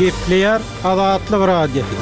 Gepleýär Azatlyk radiosu.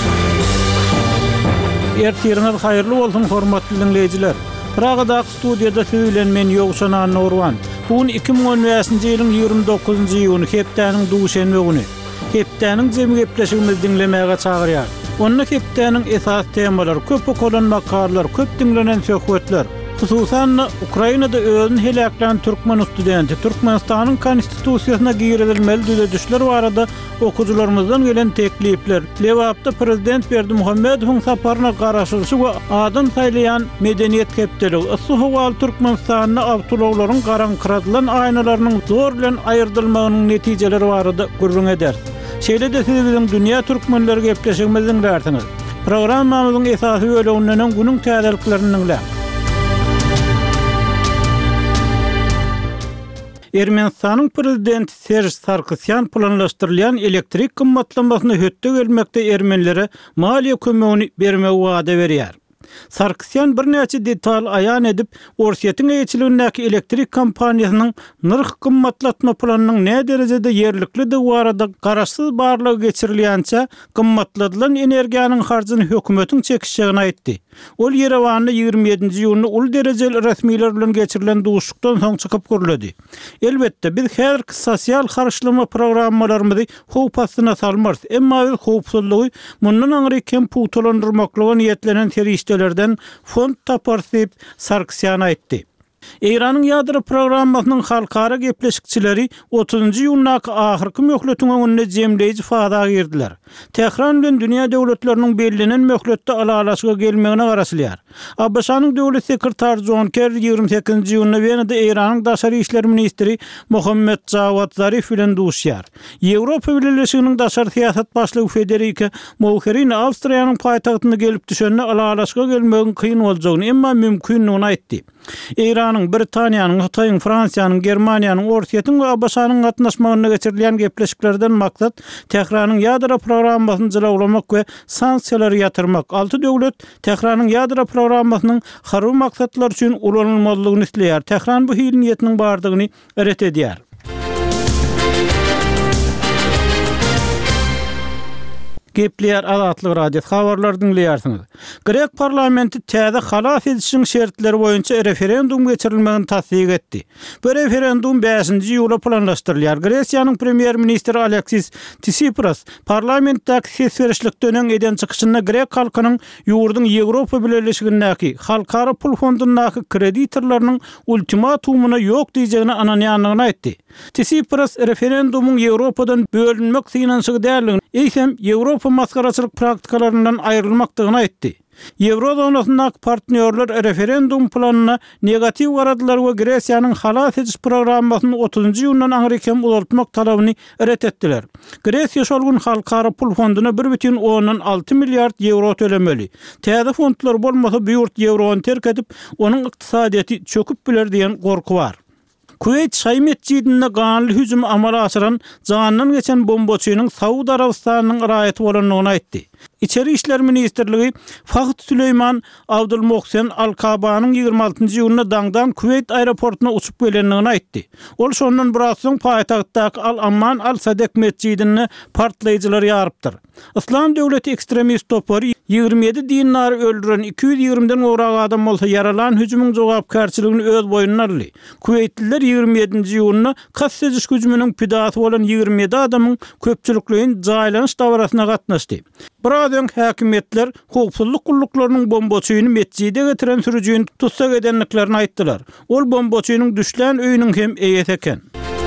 Ertiriniz haýyrly bolsun hormatly dinleýijiler. Pragada studiýada söylenmen Ýogşan Nurwan. Bugün 2015-nji ýylyň 29-njy ýylyny hepdeniň duşenme güni. Hepdeniň jemy gepleşigimizi dinlemäge çagyrýar. Onda hepdeniň esas temalary, köp okulan makallar, köp dinlenen söhbetler. Hususan Ukrainada özün helaklan Türkmen studenti, Türkmenistanyň konstitusiýasyna girilmeli düzedişler barada okujularymyzdan gelen teklipler. Lewapda prezident Berdimuhammedowyň saparyna garaşylyşy we adam saýlayan medeniýet hepdeligi, Suhowal Türkmenistanyny awtologlaryň garankıradylan aýnalarynyň zor bilen aýyrdylmagynyň netijeleri barada gurrun eder. Şeýle-de siz biziň dünýä türkmenleri gepleşigimizi dinlersiňiz. Programmamyzyň esasy bölüginden günüň täzeliklerini dinler. Ermenistanyň prezidenti Serj Sarkisyan planlaşdyrylýan elektrik gymmatlamasyny hötte gelmekde ermenlere maliýe kömegini bermegi wada berýär. Sarkisyan bir näçe detal aýan edip, Orsiýetiň eýçiligindäki elektrik kompaniýasynyň nyrh gymmatlatma planynyň ne derejede ýerlikligi barada garaşsyz barlygy geçirilýänçe gymmatladylan energiýanyň harjyny hökümetiň çekişigini aýtdy. Ol Yerewanda 27-nji ýylyny ul derejeli resmiýler bilen geçirilen duşukdan soň çykyp görüldi. Elbetde biz häzirki sosial harçlama programmalarymyzy howp astyna salmarys, emma biz howpsuzlygy mundan aňry kem puwtalandyrmaklygy niýetlenen serişdelerden fond tapar diýip Sarkisyan aýtdy. Eýranyň ýadro programmasynyň halkara gepleşikçileri 30-njy ýylynaky ahyrky möhletiň öňünde jemleýici fada girdiler. Tehran bilen dünýä döwletleriniň belgilenen möhletde alalaşyga gelmegine garaşylýar. Abşanyň döwlet sekretary John Kerry 28-nji ýylyna Wenada Eýranyň daşary işler ministri Mohammed Javad Zarif bilen duşýar. Ýewropa Birleşiginiň daşary siýasat başlygy Federica Mogherini Awstriýanyň paýtagtyna gelip düşende alalaşyga gelmegi kyn boljagyny, emma mümkinligini aýtdy. Eýranyň, Britaniýanyň, Hitaýyň, Fransiýanyň, Germaniýanyň, Orsiýetiň we Abşanyň gatnaşmagyna geçirilen gepleşiklerden maksat Tehranyň ýadro programmasyny jylawlamak we sanksiýalary ýatyrmak. 6 döwlet Tehranyň ýadro programmasynyň harby maksatlar üçin ulanylmalygyny isleýär. Tehran bu hil niýetiniň bardygyny ret edýär. Gepleýär Azatlyk radiosu habarlary dinleýärsiňiz. Grek parlamenti täze halas edişiň şertleri boýunça referendum geçirilmegini tasdiq etdi. Bu referendum 5-nji ýyla planlaşdyrylýar. Gresiýanyň premier ministri Aleksis Tsipras parlamentdäki ses dönen eden çykyşynda Grek halkynyň ýurduň Ýewropa Birleşigindäki halkara pul fondundaky kreditorlarynyň ultimatumuna ýok diýjegini ananýanlygyny aýtdy. Tsipras referendumuň Ýewropadan bölünmek synanşygy däldigini, eýsem Ýewropa maskaraçylyk praktikalaryndan aýrylmakdygyny aýtdy. Eurozonasyndaky partnerler referendum planyna negativ garadylar we Gresiýanyň halas ediş programmasyny 30-njy ýyldan aňrykem uzatmak talabyny ret etdiler. Gresiýa şol gün halkara pul fonduna 1,6 milliard euro tölemeli. Täze fondlar bolmasa bu ýurt Ýewrony terk edip, onuň ykdysadyýaty çöküp biler diýen gorku bar. Kuwait Şaý mescidine ganly hüjüm amala aşyran janynyň geçen bombaçynyň Saudi Arabistanynyň raýaty bolanyny aýtdy. İçeri işler ministrligi Fahd Süleyman Abdulmohsen Al-Kabanyň 26-njy ýylyna daňdan Kuwait aeroportuna uçup gelenligini aýtdy. Ol şondan biraz soň paýtagtdaky Al-Amman Al-Sadek mescidine partlaýjylar ýarypdyr. İslam döwleti ekstremist topary 27 dinlar öldüren 220-den gowrak adam bolsa yaralan hüjümüň jogapkarçylygyn öz boýnuna aldy. Kuweytliler 27-nji ýylyna kassediş hüjüminiň pidasy bolan 27 adamyň köpçülikligiň jaýlanyş dawrasyna gatnaşdy. Birazdan häkimetler howpsuzlyk gulluklarının bombaçyny mescide getiren sürüjüni tutsak edenliklerini aýtdylar. Ol bombaçynyň düşlän öýüniň hem eýet eken.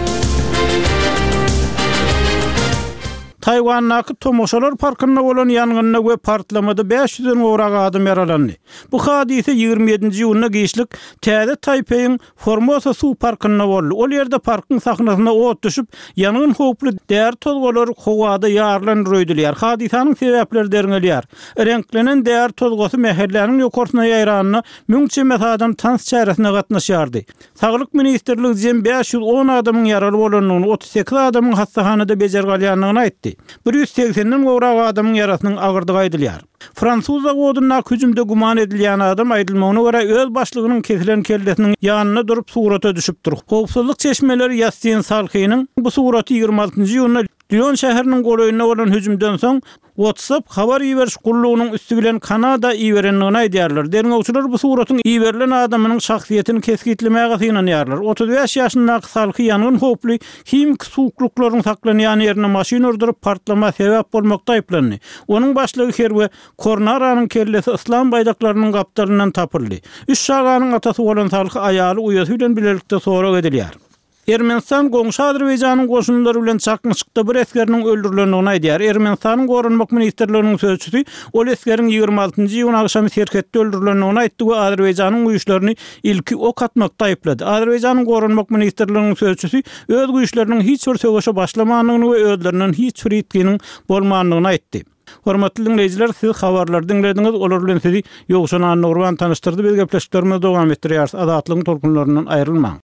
Taywan'daki Tomoşalar Parkı'nda olan yangınına ve partlamada 500'den gowrak adam yaralandy. Bu hadise 27-nji ýylyna geçlik täze Taipei'ň Formosa Su Parkı'nda boldy. Ol ýerde parkyň sahnasyna ot düşüp, yangyn howply där tozgolar howada ýarlandyrylýar. Hadisenin sebäpleri deringelýär. Renklenen där tozgosy mäherläniň ýokarsyna ýaýranyna müňçe adam tans çäresine gatnaşýardy. Saglyk ministrligi jem 510 adamyň yaraly bolanyny, 38 adamyň hastahanada bejergalýanyny aýtdy. 180'den gowrak adamyň yarasynyň agyrdygy aýdylýar. Fransuz zawoduna hüjümde guman edilýän adam aýdylmagyna görä öz başlygynyň kesilen kellesiniň ýanyna durup surata düşüpdir. Howpsuzlyk çeşmeleri ýasyň salkynyň bu suraty 26-njy ýylyna Lyon şäheriniň goraýyna bolan hüjümden soň WhatsApp habar iýeriş gullugynyň üstü bilen Kanada iýerenligini aýdýarlar. Derňewçiler bu suratyň iýerilen adamynyň şahsiýetini keskitlemäge synanýarlar. 35 ýaşyndaky Salky ýanyň hoply himik suwuklaryň saklanýan ýerine maşyna urduryp partlama sebäp bolmakda aýplandy. Onuň başlygy Herwe Kornaranyň kellesi islam baýdaklarynyň gapdaryndan tapyldy. 3 şaganyň atasy bolan Salky aýaly uýasy bilen bilelikde sorak edilýär. Ermenistan goňşy Azerbaýjanyň goşunlary bilen çakmyşykda bir eskeriniň öldürilendigini aýdýar. Ermenistanyň Gorunmak ministrliginiň sözçüsi ol eskeriň 26-njy ýyl akşamy Serketde öldürilendigini aýtdy we Azerbaýjanyň güýçlerini ilki ok atmakda aýplady. Azerbaýjanyň Gorunmak ministrliginiň sözçüsi öz güýçleriniň hiç bir söwüşe başlamagyny we özlerinden hiç bir itkiniň bolmagyny aýtdy. Hormatly dinleyijiler, siz habarlar dinlediňiz. Olar bilen sizi ýogşan Urban tanıştyrdy. Biz gepleşiklerimizi dowam etdirýäris. Azatlygyň tolkunlaryndan aýrylmaň.